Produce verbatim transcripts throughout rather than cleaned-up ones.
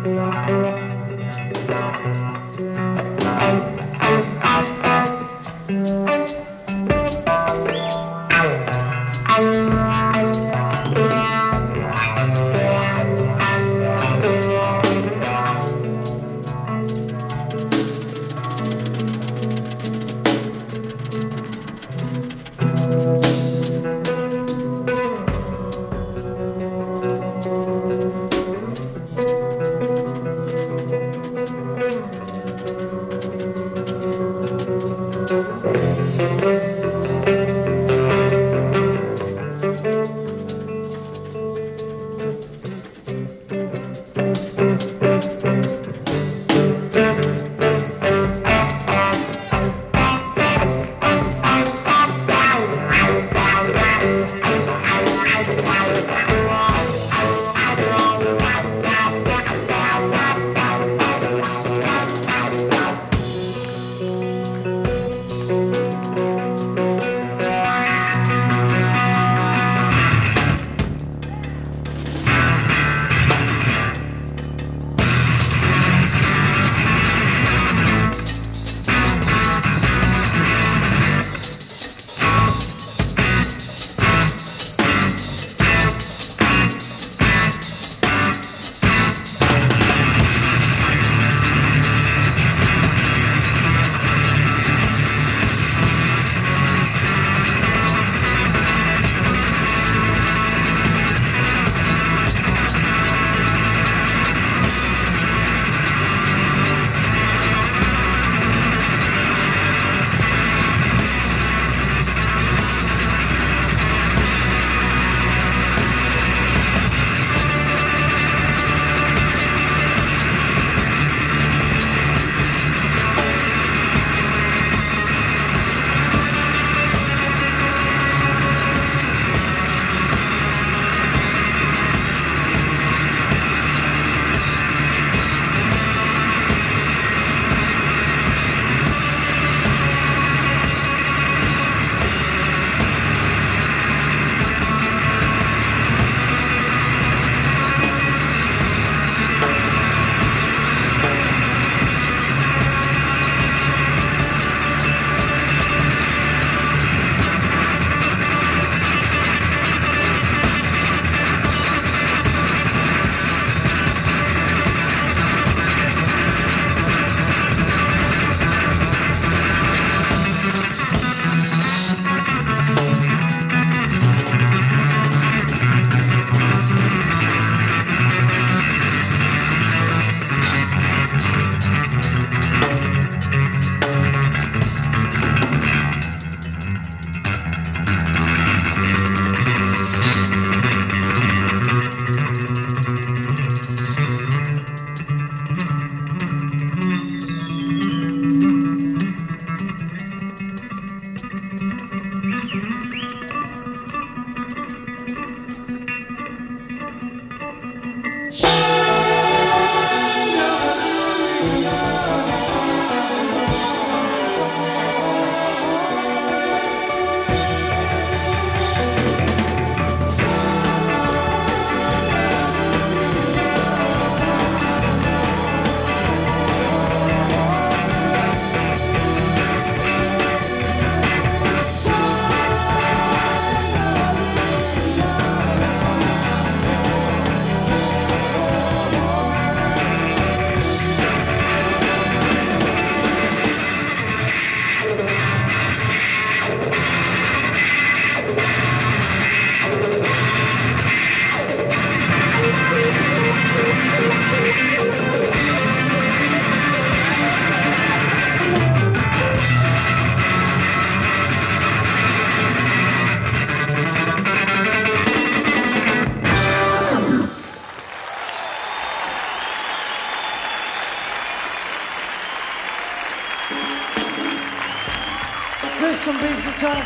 Chris on bass guitar.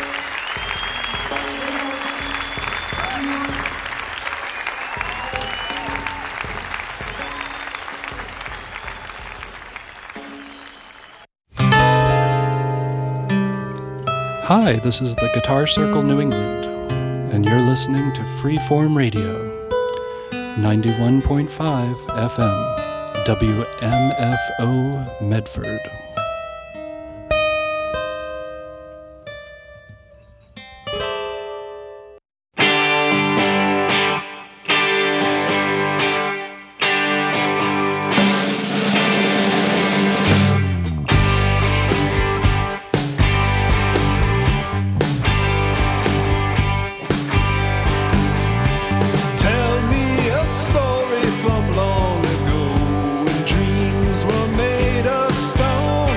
Hi, this is the Guitar Circle New England, and you're listening to Freeform Radio. ninety-one point five F M, W M F O Medford. From long ago when dreams were made of stone.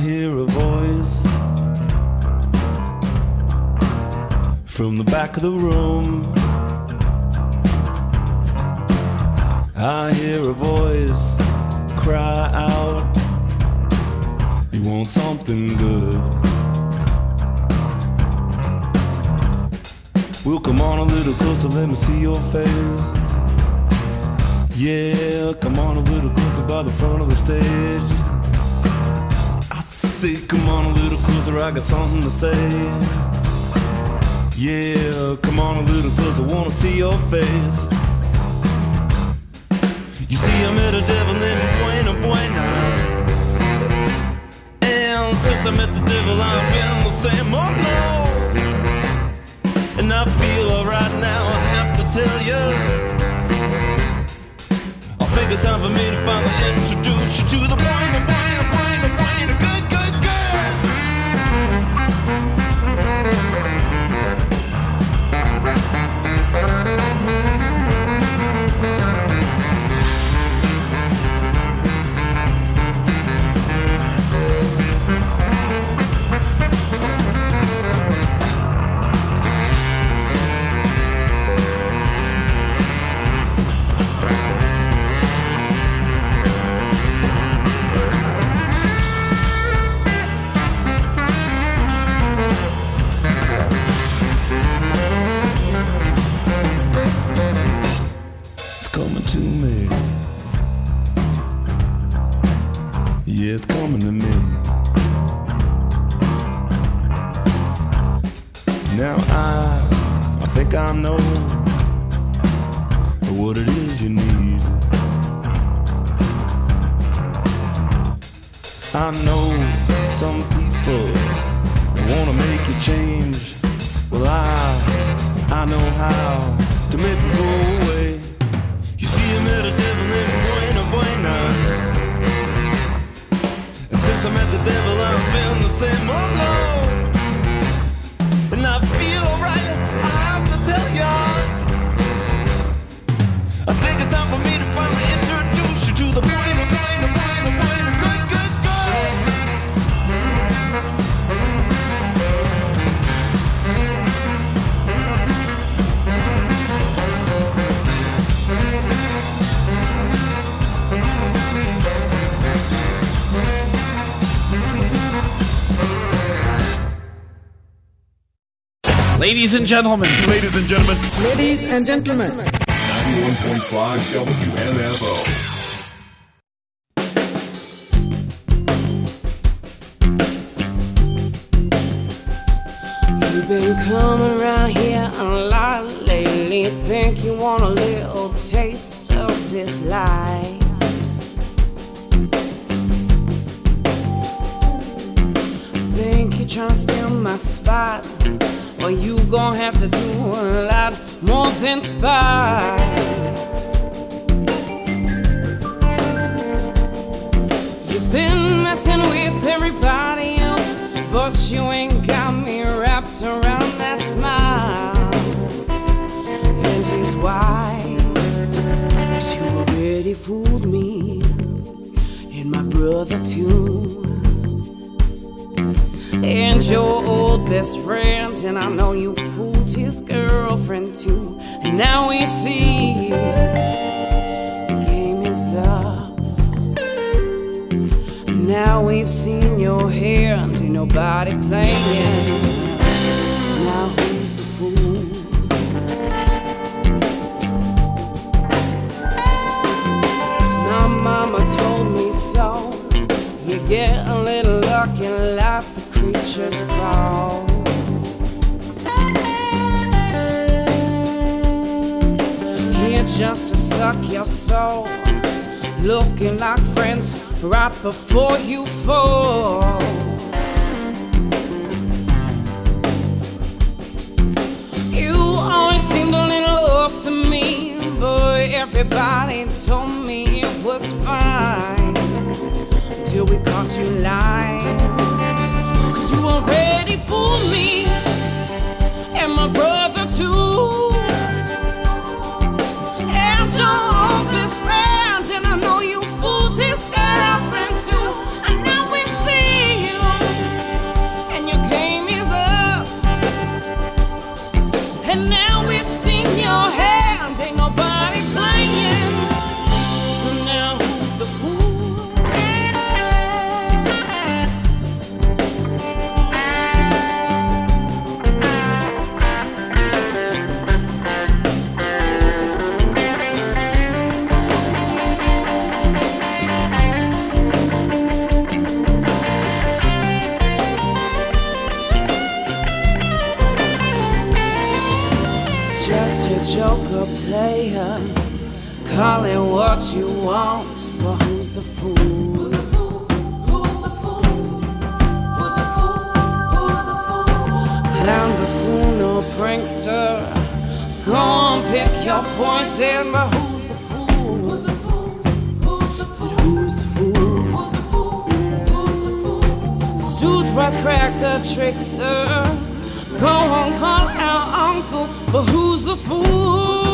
hear a voice from the back of the room. I hear a voice cry out, you want something good. Well, come on a little closer, let me see your face. Yeah, come on a little closer by the front of the stage. I say, come on a little closer, I got something to say. Yeah, come on a little closer, wanna see your face. You see, I met a devil named Buena Buena, and since I met the devil, I've been the same. Oh no, and I feel alright now, I have to tell you, I think it's time for me to finally introduce you to the Buena Buena Buena Buena good, good, good. Yeah, it's coming to me. Now I, I think I know what it is you need. I know some people wanna make you change. Well, I, I know how to make it go away. You see, I met a devil named Buena Buena, and since I met the devil, I've been the same. Oh no, and I feel alright, I have to tell ya, I think it's time for me to finally introduce you to the Buena Buena Buena Buena good, good, good. Ladies and gentlemen. Ladies and gentlemen. Ladies and gentlemen. ninety-one point five W M F O. You've been coming around here a lot lately. Think you want a little taste of this life. Think you're trying to steal my spot. Well, you gon' have to do a lot more than spy. You've been messing with everybody else, but you ain't got me wrapped around that smile. And here's why. 'Cause you already fooled me, and my brother too, and your old best friend, and I know you fooled his girlfriend too. And now we see the game is up. Now we've seen your hand, ain't nobody playing. Now who's the fool? My mama told me so. You get a little luck in life, creatures crawl. Here just to suck your soul, looking like friends right before you fall. You always seemed a little off to me, but everybody told me it was fine till we caught you lying. You already fooled me, and my brother too, and your old best friend, and I know you fooled his girlfriend too. And now we see you just a joker player. Call it what you want, but who's the fool? Who's the fool? Who's the fool? Who's the fool? Who's the fool? Clown, buffoon, or prankster, go on, pick your poison, but who's the fool? Who's the fool? Who's the fool? Said who's the fool? Who's the fool? Who's the fool? Stooge, wisecracker, trickster, go on, call our uncle, but who's the fool?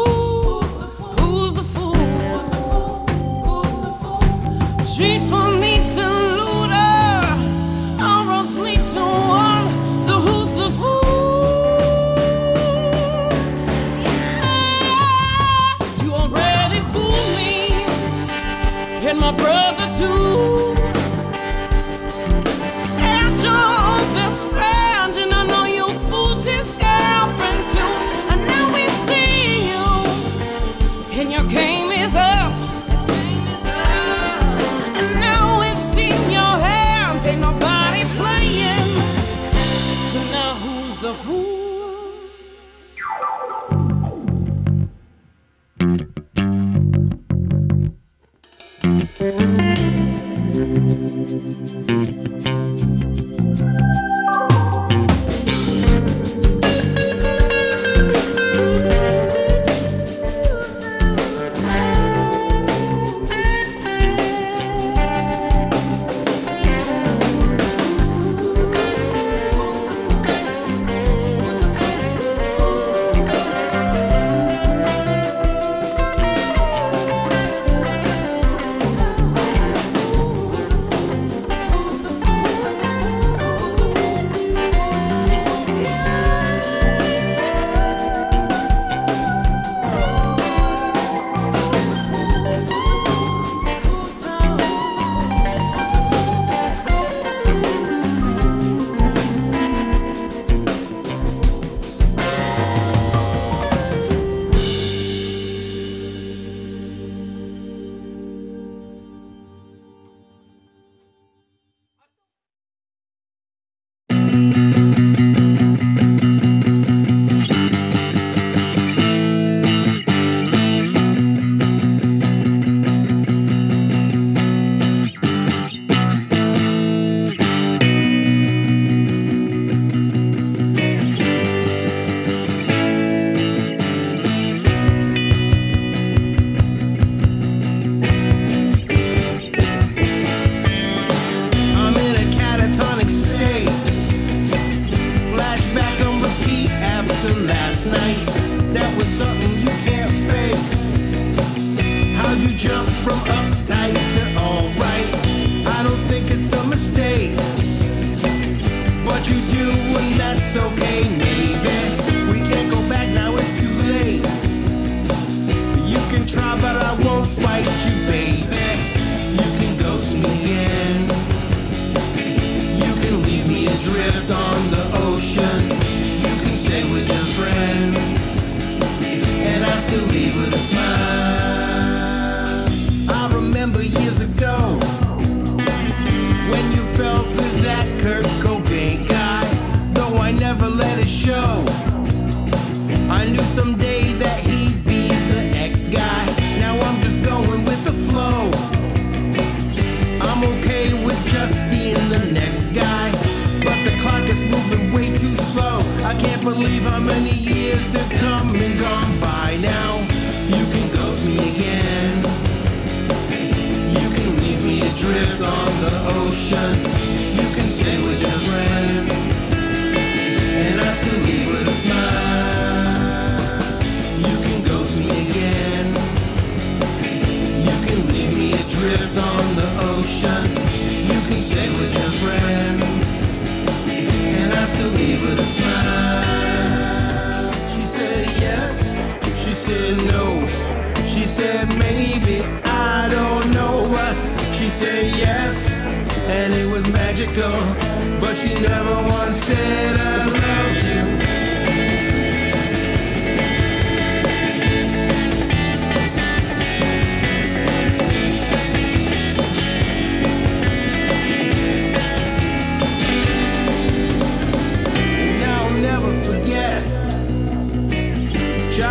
Street from me to looter, all roads lead to one, so who's the fool? Yes, you already fooled me, and my brother too, and your best friend, and I know you fooled his girlfriend too, and now we see you, and your game is up. Ain't nobody playing, so now who's the fool?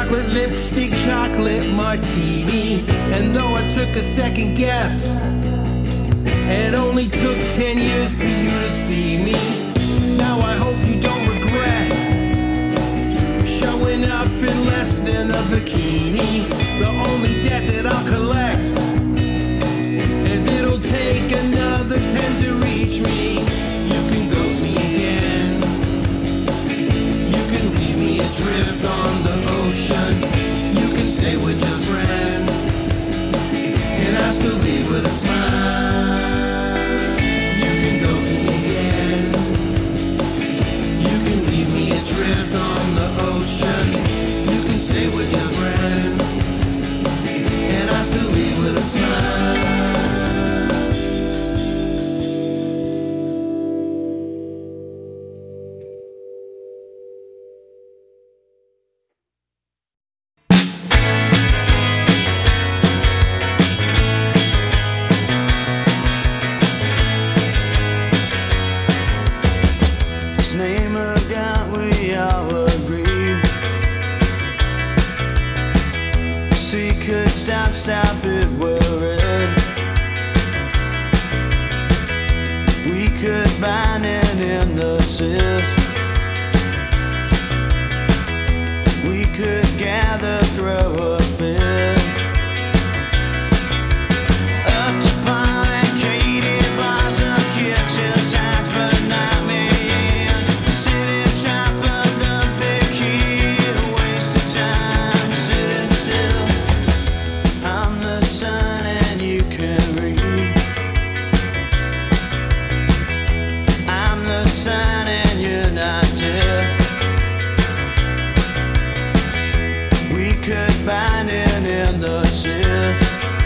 chocolate lipstick, chocolate martini. And though I took a second guess, it only took ten years for you to see me. Now I hope you don't regret showing up in less than a bikini. The only debt that I'll collect is it'll take another ten to reach me. You can ghost me again. You can leave me adrift on the ocean. You can say we're just friends, and I still leave with a smile. You can ghost me again. You can leave me adrift on the ocean. You can say we're just friends, and I still leave with a smile. Stop, stop it, worried. We could bind it in the cyst. We could gather, throw a fit. Up to barricaded bars of kitchen signs, but not me. Sitting trying for the big key, a waste of time. Sitting still. I'm the sun and you can read. I'm the sun and you're not dead. We could bind it in the cyst.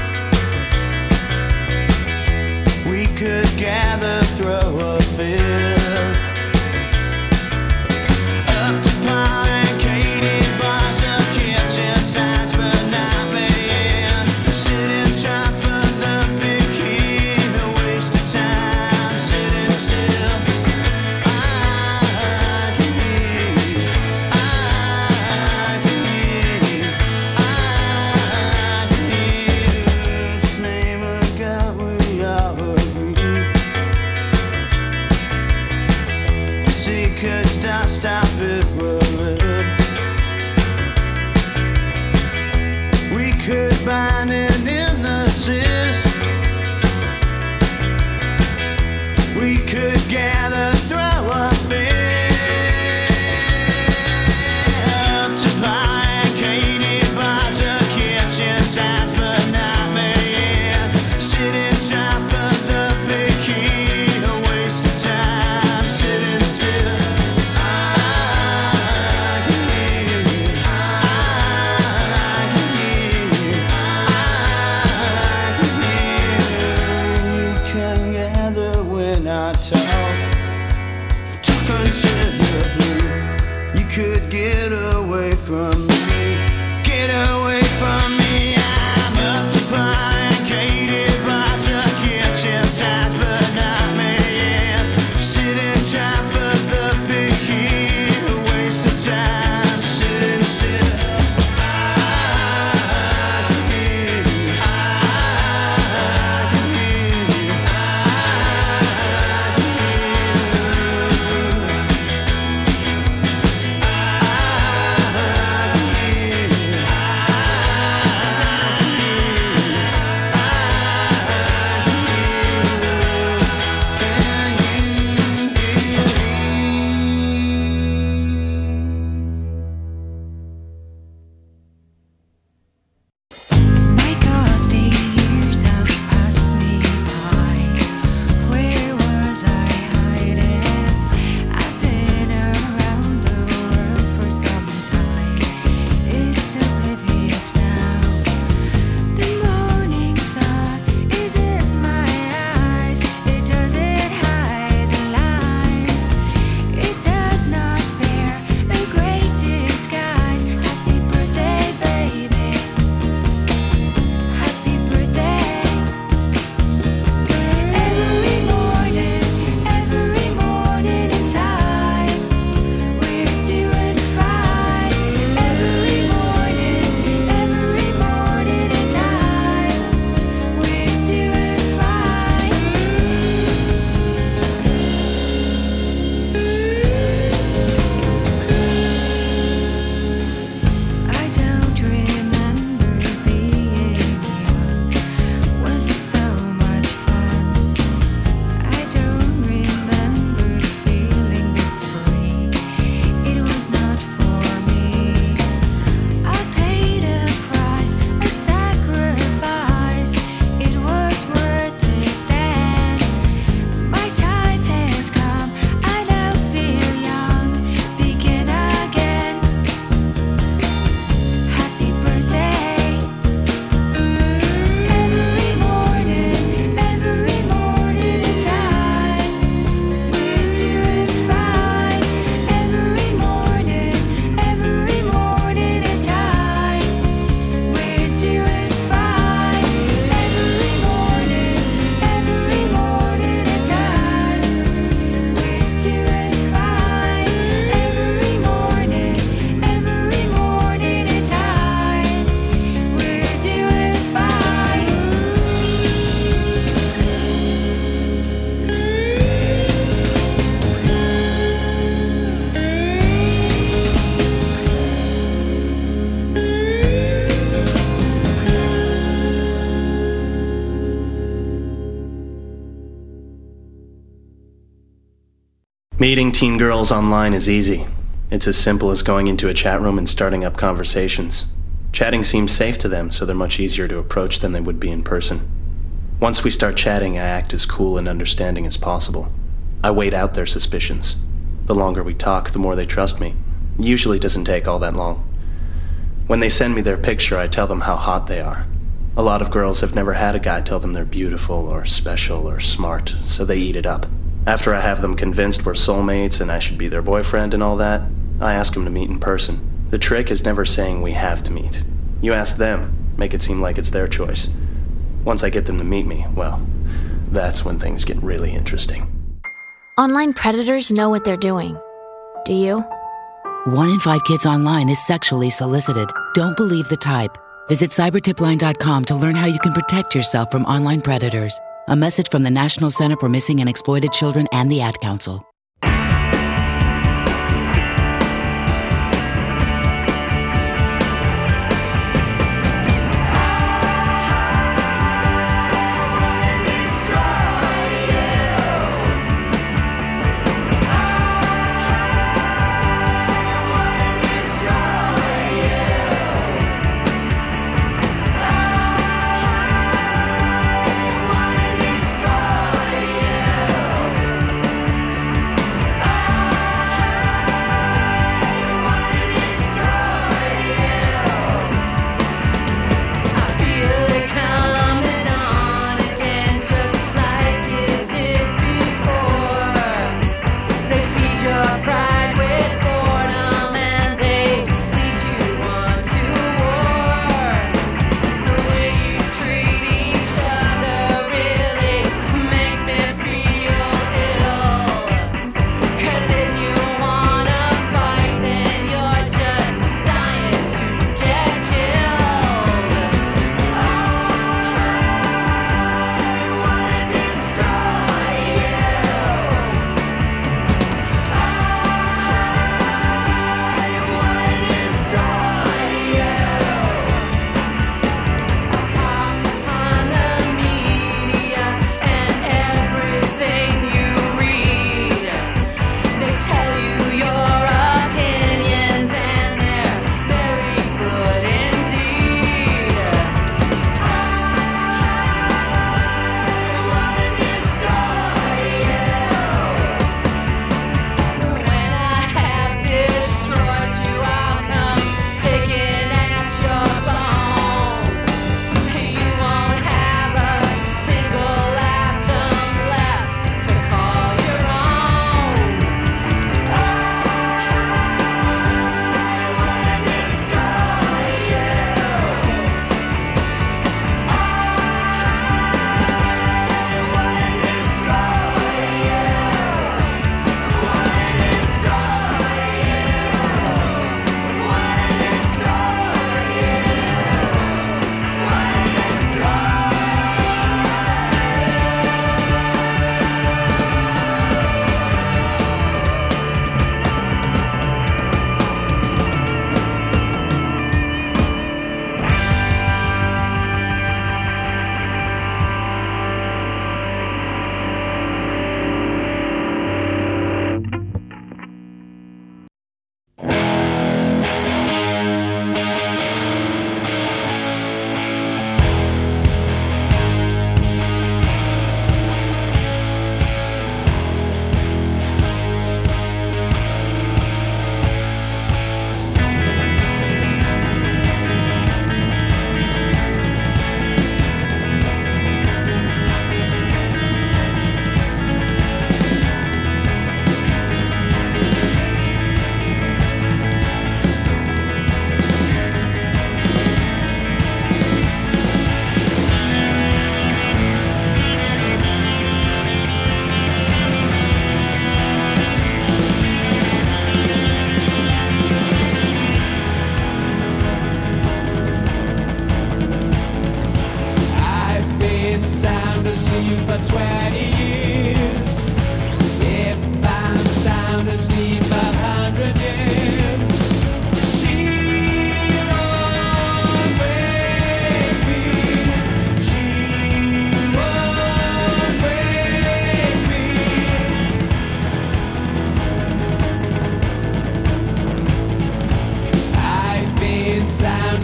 We could gather, throw a fit. Up to barricaded bars of kitchen signs, but not me. Trying for the big key, a waste of time. Sitting still, I can hear you. I can hear you. I can hear you. This name of God, we all agree. The secret, stop, stop it, worried. We could bind it in the cyst. We could gather, throw a fit. Up to barricaded bars of kitchen signs, but not me. Sitting trying for the big key, a waste of time. Sitting still. I can hear you. I can hear you. I can hear you. You can gather when I talk. Talk until you're blue. You could get away from me. Get away from me. I'm up to barricaded bars of kitchen signs, but not me. Sitting trying for the big key, a waste of time. Sitting still. I can hear you. I can hear you. I can hear you. I Meeting teen girls online is easy. It's as simple as going into a chat room and starting up conversations. Chatting seems safe to them, so they're much easier to approach than they would be in person. Once we start chatting, I act as cool and understanding as possible. I wait out their suspicions. The longer we talk, the more they trust me. It usually doesn't take all that long. When they send me their picture, I tell them how hot they are. A lot of girls have never had a guy tell them they're beautiful or special or smart, so they eat it up. After I have them convinced we're soulmates and I should be their boyfriend and all that, I ask them to meet in person. The trick is never saying we have to meet. You ask them, make it seem like it's their choice. Once I get them to meet me, well, that's when things get really interesting. Online predators know what they're doing. Do you? One in five kids online is sexually solicited. Don't believe the type. Visit cyber tip line dot com to learn how you can protect yourself from online predators. A message from the National Center for Missing and Exploited Children and the Ad Council.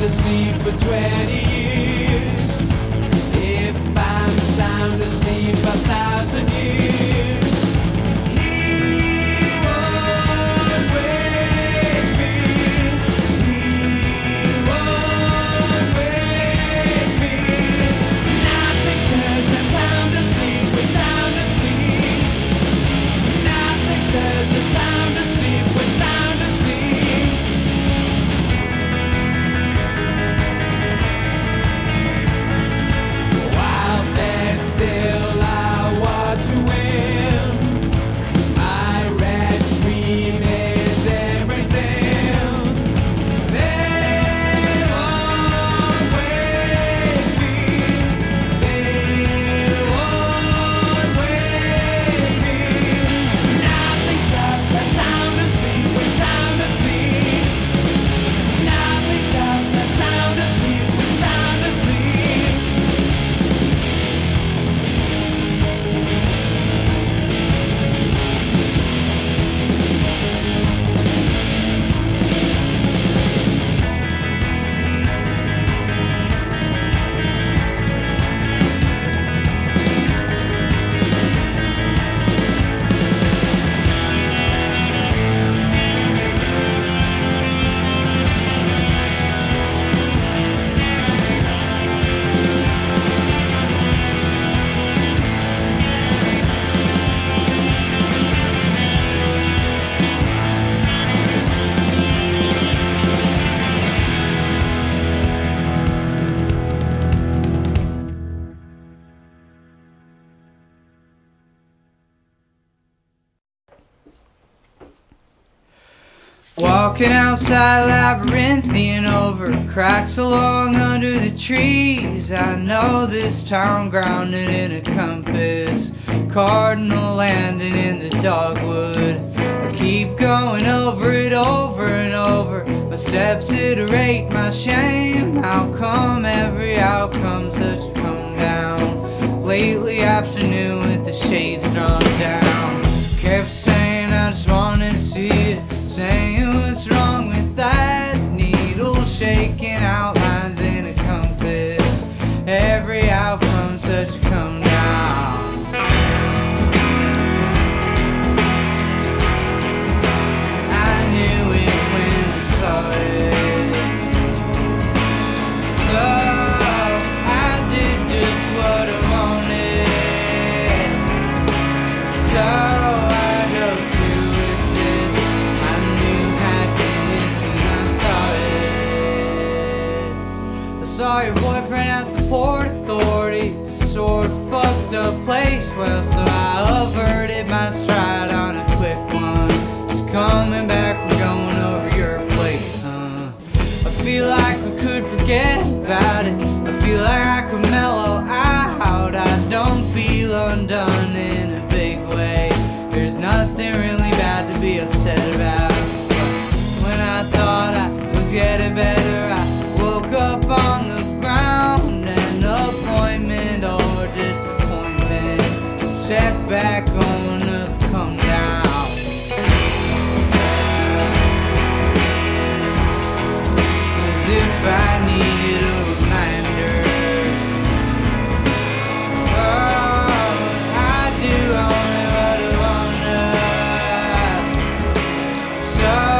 asleep for twenty years, if I'm sound asleep a thousand years, he won't wake me, he won't wake me. Nothing stirs us sound asleep, we're sound asleep. Nothing stirs us sound asleep, we're sound asleep. While there's still a war to win, my red dream is everything. They won't wake me, they won't wake me. Nothing stops us sound asleep, we're sound asleep. Nothing stops us sound asleep, we're sound asleep. Walking outside labyrinthian over cracks along under the trees. I know this town grounded in a compass, cardinal landing in the dogwood. I keep going over it over and over. My steps iterate my shame. How come every outcome's such a come down? Lately afternoon with the shades drawn down. Kept saying I just wanted to see it, saying what's wrong with that needle, shaking outlines in a compass. Every outcome such a come down. I knew it when I saw it, so I did just what I wanted. So saw your boyfriend at the Port Authority, sort of fucked up place. Well, so I averted my stride on a quick one. Just coming back, we're going over your place, huh? I feel like we could forget about it. I feel like I could mellow out. I don't feel undone in a big way. There's nothing really bad to be upset about. When I thought I was getting better, I woke up on the ground. An appointment or disappointment, a setback on a come down. As if I needed a reminder. Oh, I do only what I wanna. So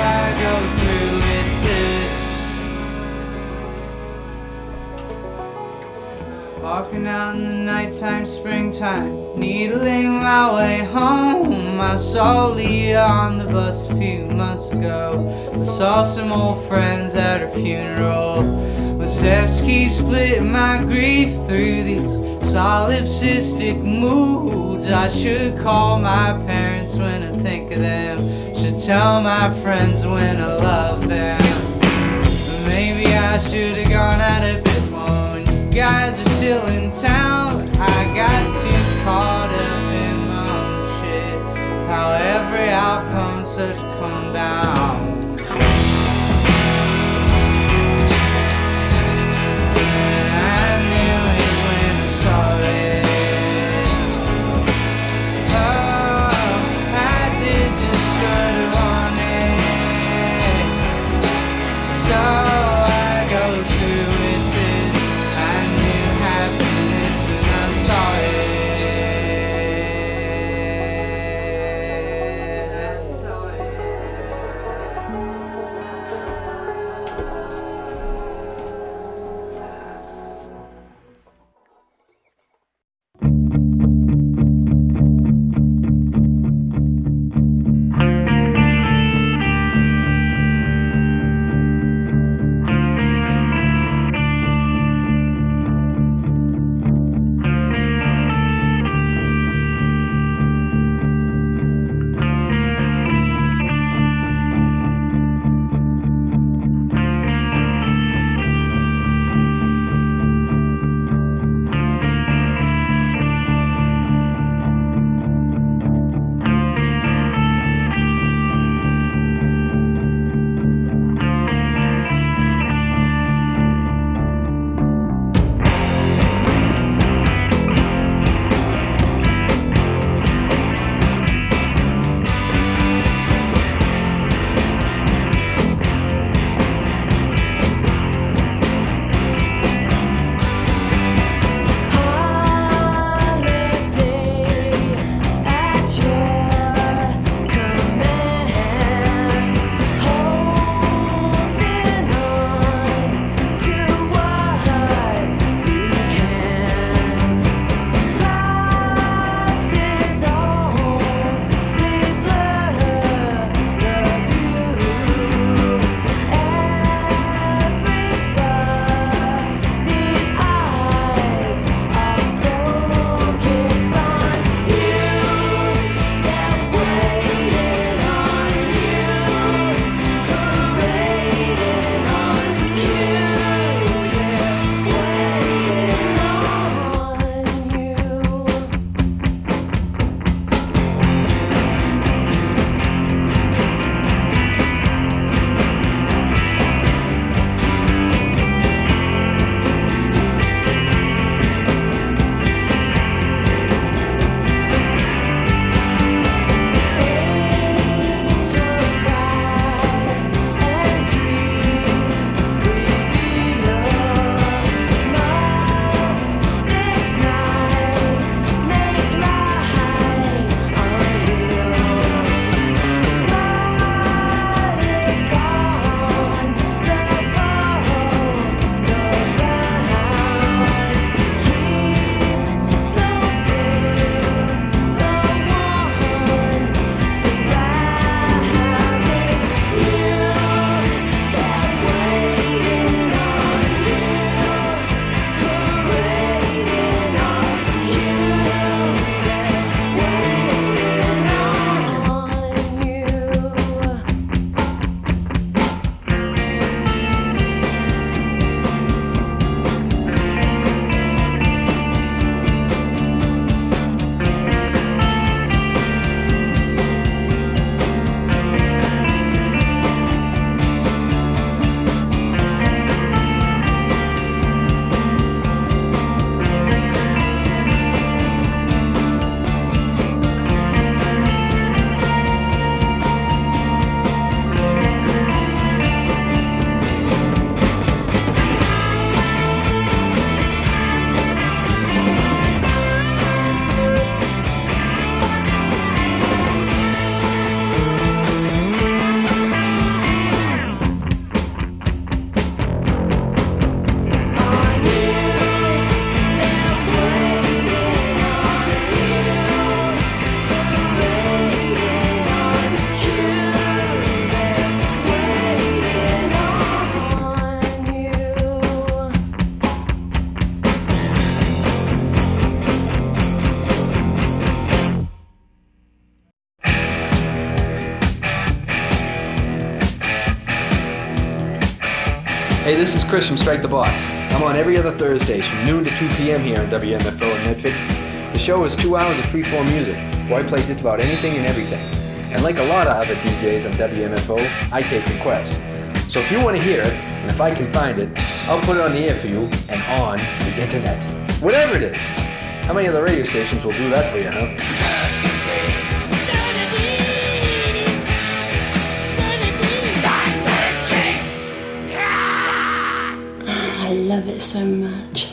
walking out in the nighttime, springtime, needling my way home. I saw Leah on the bus a few months ago. I saw some old friends at her funeral. My steps keep splitting my grief through these solipsistic moods. I should call my parents when I think of them. Should tell my friends when I love them. Maybe I should have gone out a bit more. You guys are still in town. I got too caught up in my own shit. How every outcome's such a come down. I knew it when I saw it. Oh, I did just what I wanted. So I go Hey, this is Chris from Strike the Box. I'm on every other Thursdays from noon to two p.m. here on W M F O in Medford. The show is two hours of free-form music, where I play just about anything and everything. And like a lot of other D Js on W M F O, I take requests. So if you want to hear it, and if I can find it, I'll put it on the air for you and on the internet. Whatever it is. How many other radio stations will do that for you, huh? I love it so much.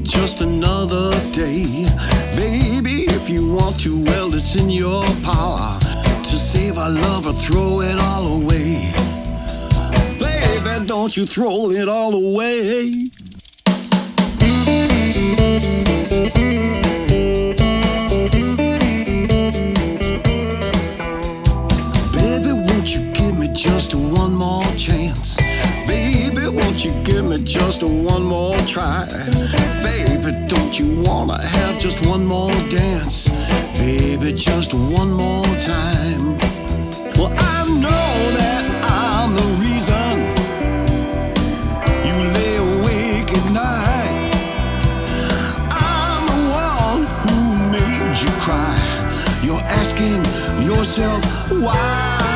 just another day. Baby, if you want to, well, it's in your power to save our love or throw it all away. Baby, don't you throw it all away. Baby, won't you give me just one more chance? Baby, won't you give me just one more try? Baby, don't you wanna have just one more dance? Baby, just one more time. Well, I know that I'm the reason you lay awake at night. I'm the one who made you cry. You're asking yourself why.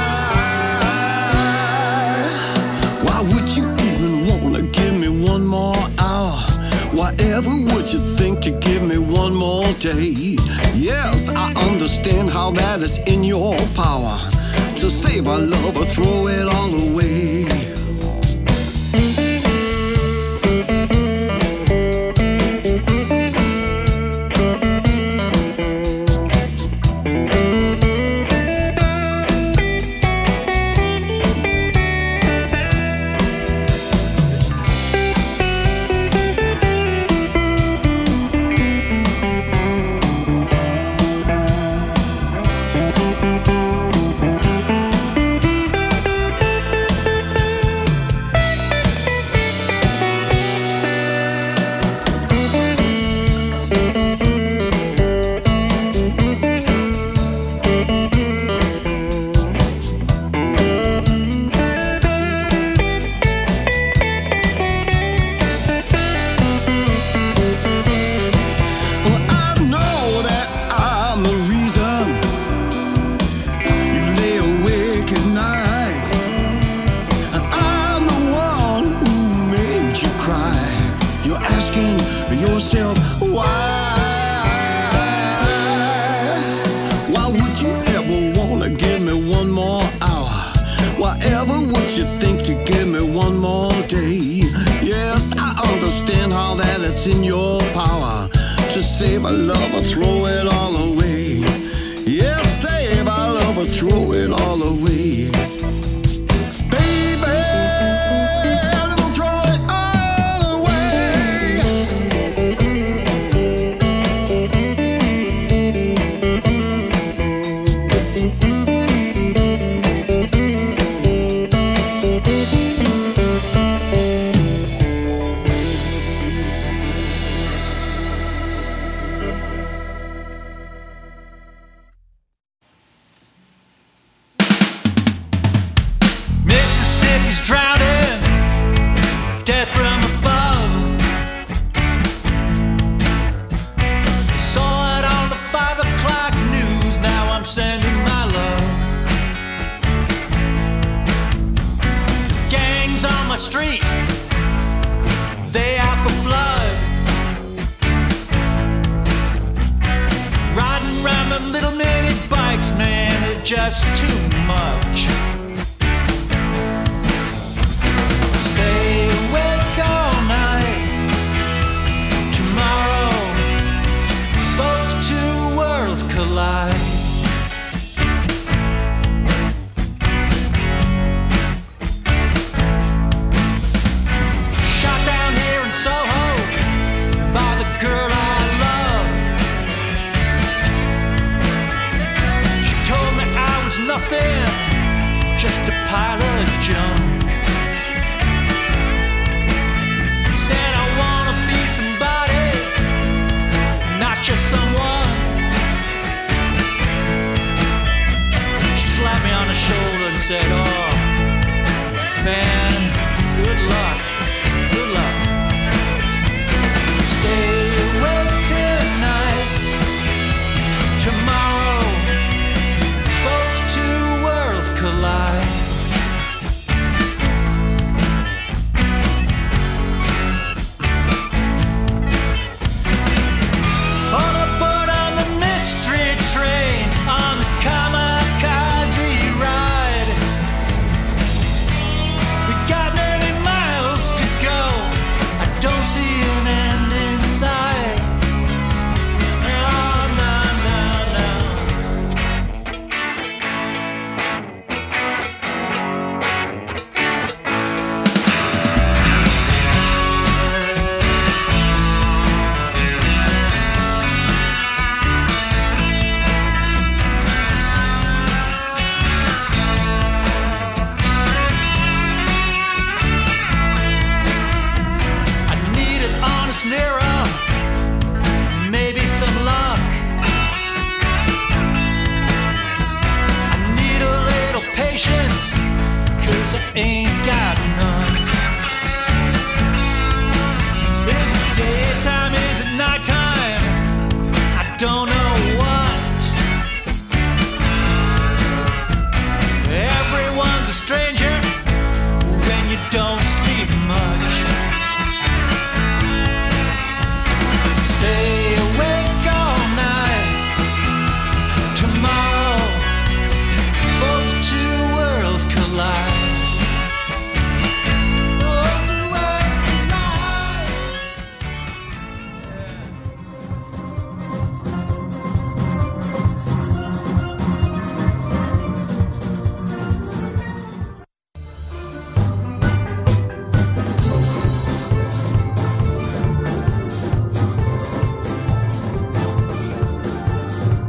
Why would you even wanna give me one more hour? Whatever would you think to give me one more day? Yes, I understand how that is in your power to save our love or throw it all away. ain't got none. Is it daytime, is it nighttime? I don't know what. Everyone's a stranger.